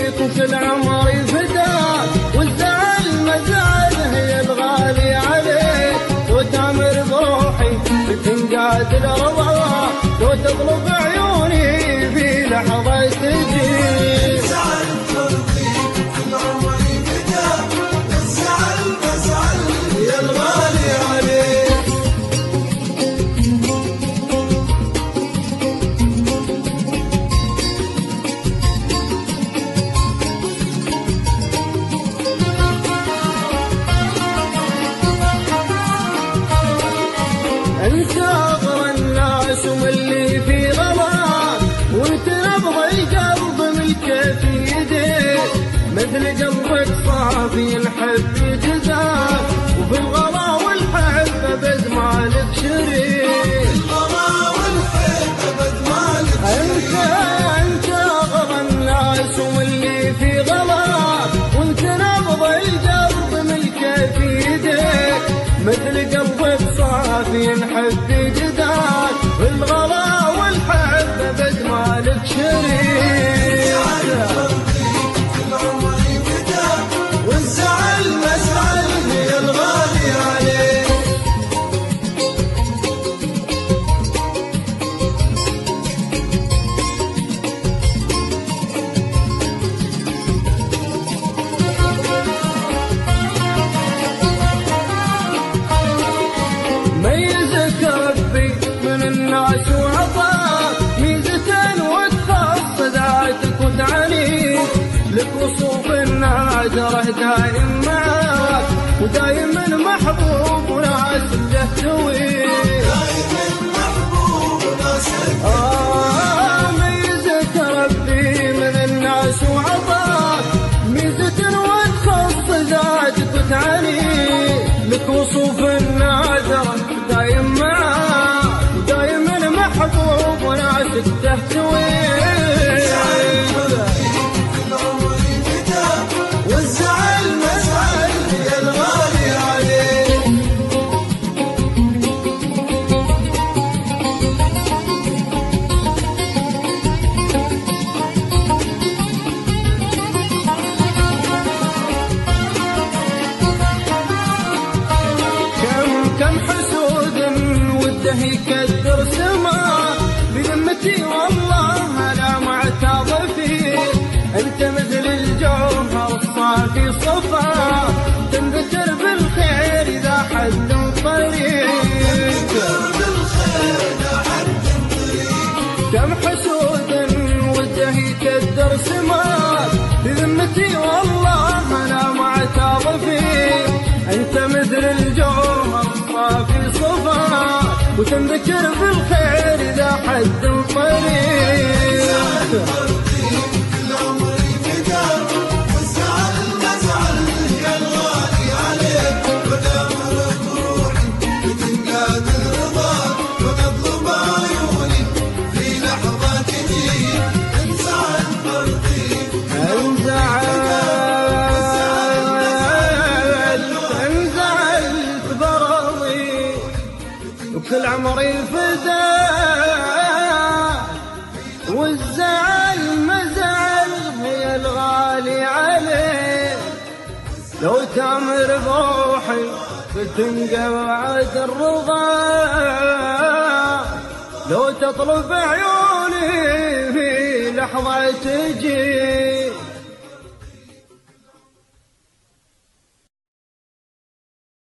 فيك وكل عمري فداك، والزعل مزعل هي الغالي عليك، وتامر بروحي بتنقاد الرضا، لو تطلب عيوني في لحظة تجيك. الزعل فيك وكل عمري فداك، والزعل مزعل هي الغالي عليك. انت اغرى الناس واللي في غلاك، وانت نبض القلب ملك في يديك، مثل قلبك صافي الحب جزاك، وفي الغلا والحب بد مالك شريك. الغلا والحب بد مالك شريك. انت اغرى الناس واللي في غلاك، وانت نبض القلب ملك في يديك، مثل قلبك صافي الحب جداك، والغلا والحب بد مالك شريك. عمري فداك، والزعل مزعل هي الغالي عليك. ميزك ربي من الناس وعطاك، ميزة وتخص ذاتك وتعنيك، لك وصوف النادرة دايم معاك، ودايما محبوب وناس تهتويك. دايما محبوب وناس ميزك ربي من الناس وعطاك، ميزة وتخص ذاتك وتعنيك، لك وصوف النادرة دايم معاك، ودايما محبوب وناسك تهتويك. عمري فداك، والزعل مزعل هي الغالي عليك. كم حسود وده يكدر سما، بذمتي والله انا معتاض فيك، انت مثل الجوهر الصافي صفا، تنذكر بالخير اذا حد طريق. كم حسود وده يكدر سما، بذمتي والله انا معتاض فيك، انت مثل الجوهر الصافي صفا، وتنذكر بالخير اذا حد طريق. عمري فداك، والزعل مزعل هي الغالي عليك، ودامر بروحي بتنقاد رضاك، وتطلب عيوني في لحظة تجيك. انزعل برضيك انزعلت برضي وكل عمري فداك، والزعل مزعل هي الغالي عليك، لو تامر بروحي بتنقعد الرضا، لو تطلب عيوني في لحظة تجي.